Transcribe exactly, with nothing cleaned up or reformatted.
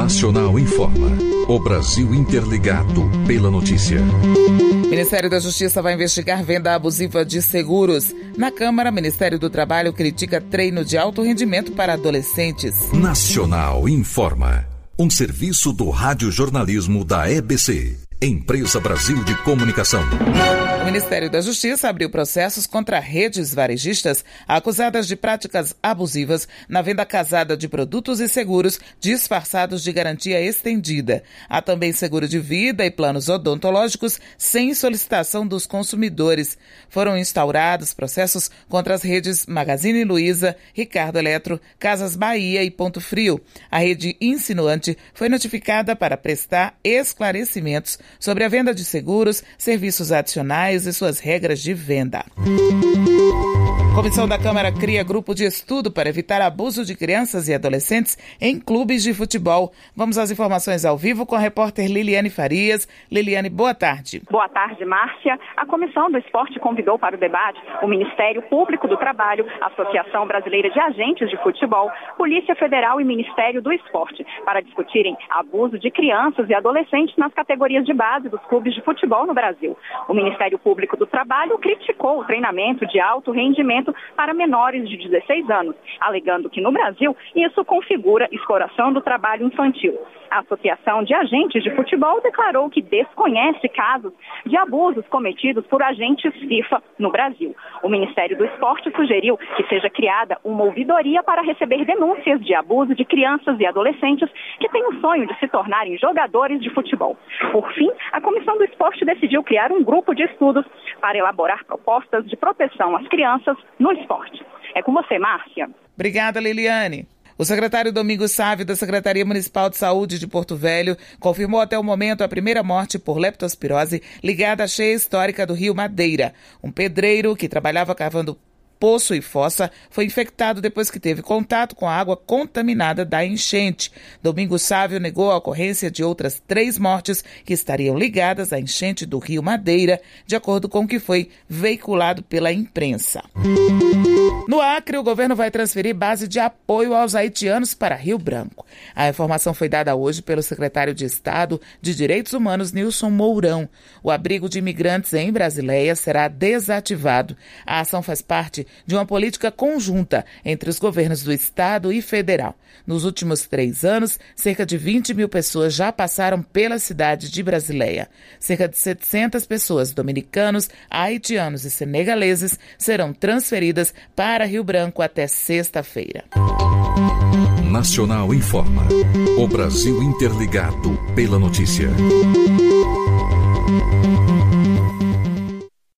Nacional informa. O Brasil interligado pela notícia. O Ministério da Justiça vai investigar venda abusiva de seguros. Na Câmara, o Ministério do Trabalho critica treino de alto rendimento para adolescentes. Nacional informa. Um serviço do radiojornalismo da E B C, Empresa Brasil de Comunicação. O Ministério da Justiça abriu processos contra redes varejistas acusadas de práticas abusivas na venda casada de produtos e seguros disfarçados de garantia estendida. Há também seguro de vida e planos odontológicos sem solicitação dos consumidores. Foram instaurados processos contra as redes Magazine Luiza, Ricardo Eletro, Casas Bahia e Ponto Frio. A rede insinuante foi notificada para prestar esclarecimentos sobre a venda de seguros, serviços adicionais e suas regras de venda. A Comissão da Câmara cria grupo de estudo para evitar abuso de crianças e adolescentes em clubes de futebol. Vamos às informações ao vivo com a repórter Liliane Farias. Liliane, boa tarde. Boa tarde, Márcia. A Comissão do Esporte convidou para o debate o Ministério Público do Trabalho, Associação Brasileira de Agentes de Futebol, Polícia Federal e Ministério do Esporte para discutirem abuso de crianças e adolescentes nas categorias de base dos clubes de futebol no Brasil. O Ministério Público do Trabalho criticou o treinamento de alto rendimento para menores de dezesseis anos, alegando que no Brasil isso configura exploração do trabalho infantil. A Associação de Agentes de Futebol declarou que desconhece casos de abusos cometidos por agentes FIFA no Brasil. O Ministério do Esporte sugeriu que seja criada uma ouvidoria para receber denúncias de abuso de crianças e adolescentes que têm o sonho de se tornarem jogadores de futebol. Por fim, a Comissão do Esporte decidiu criar um grupo de estudos para elaborar propostas de proteção às crianças no esporte. É com você, Márcia. Obrigada, Liliane. O secretário Domingos Sávio, da Secretaria Municipal de Saúde de Porto Velho, confirmou até o momento a primeira morte por leptospirose ligada à cheia histórica do Rio Madeira. Um pedreiro que trabalhava cavando poço e fossa foi infectado depois que teve contato com a água contaminada da enchente. Domingos Sávio negou a ocorrência de outras três mortes que estariam ligadas à enchente do Rio Madeira, de acordo com o que foi veiculado pela imprensa. No Acre, o governo vai transferir base de apoio aos haitianos para Rio Branco. A informação foi dada hoje pelo secretário de Estado de Direitos Humanos, Nilson Mourão. O abrigo de imigrantes em Brasileia será desativado. A ação faz parte de uma política conjunta entre os governos do Estado e federal. Nos últimos três anos, cerca de vinte mil pessoas já passaram pela cidade de Brasileia. Cerca de setecentas pessoas, dominicanos, haitianos e senegaleses, serão transferidas para Rio Branco até sexta-feira. Nacional informa. O Brasil interligado pela notícia.